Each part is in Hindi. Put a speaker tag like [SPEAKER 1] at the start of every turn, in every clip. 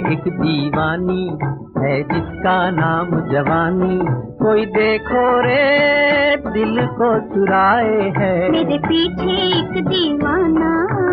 [SPEAKER 1] एक दीवानी है जिसका नाम जवानी। कोई देखो रे दिल को चुराए है,
[SPEAKER 2] मेरे पीछे एक दीवाना।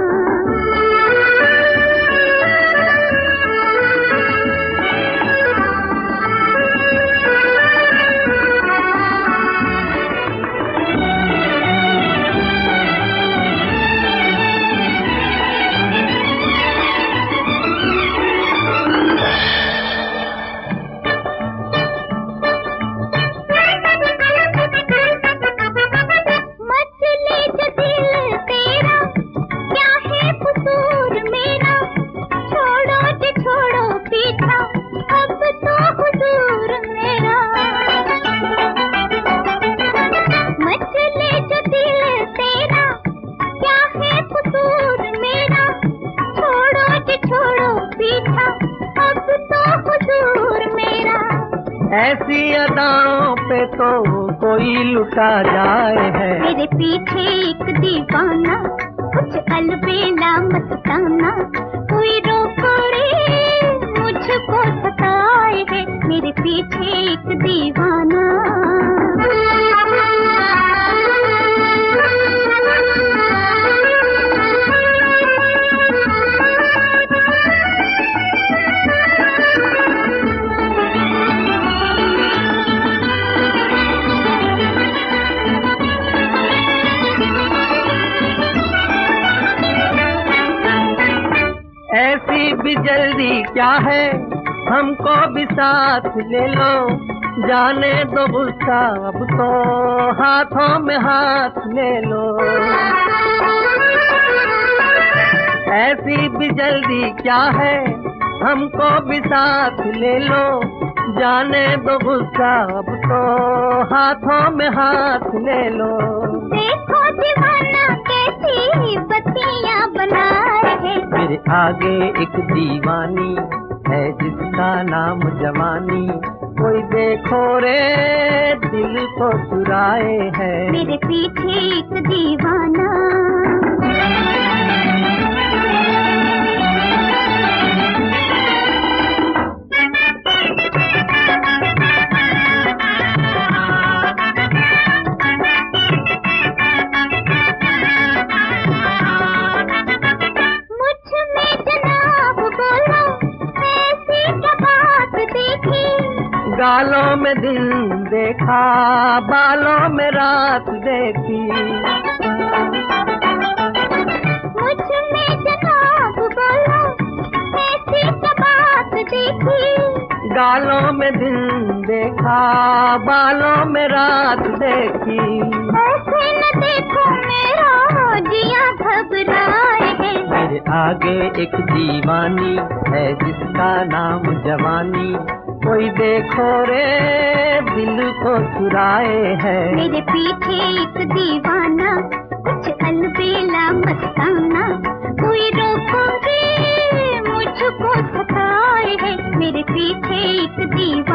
[SPEAKER 1] ऐसी अदाओं पे तो कोई लुटा जाए है,
[SPEAKER 2] मेरे पीछे एक दीवाना। कुछ अलबेला मस्ताना, कोई रोको रे मुझको सताए है, मेरे पीछे एक दीवाना।
[SPEAKER 1] ऐसी भी जल्दी क्या है, हमको भी साथ ले लो। जाने दो गुस्सा अब तो हाथों में हाथ ले लो। ऐसी भी जल्दी क्या है, हमको भी साथ ले लो। जाने दो गुस्सा अब तो हाथों में हाथ ले लो।
[SPEAKER 2] देखो दीवाना कैसी बत्तियां बना रहे,
[SPEAKER 1] मेरे आगे एक दीवानी है जिसका नाम जवानी। कोई देखो रे दिल को चुराए है,
[SPEAKER 2] मेरे पीछे एक दीवाना।
[SPEAKER 1] गालों में दिन देखा, बालों में रात देखी।
[SPEAKER 2] मुझ में जनाब बोलो ऐसी क्या बात देखी।
[SPEAKER 1] गालों में दिन देखा, बालों में रात देखी।
[SPEAKER 2] ऐसे न देखो मेरा जिया घबराए है,
[SPEAKER 1] मेरे आगे एक दीवानी है जिसका नाम जवानी। कोई देखो रे दिल को चुराए है,
[SPEAKER 2] मेरे पीछे एक दीवाना। कुछ अलबेला मस्ताना, कोई रोको रे मुझको सताए है, मेरे पीछे एक दीवाना।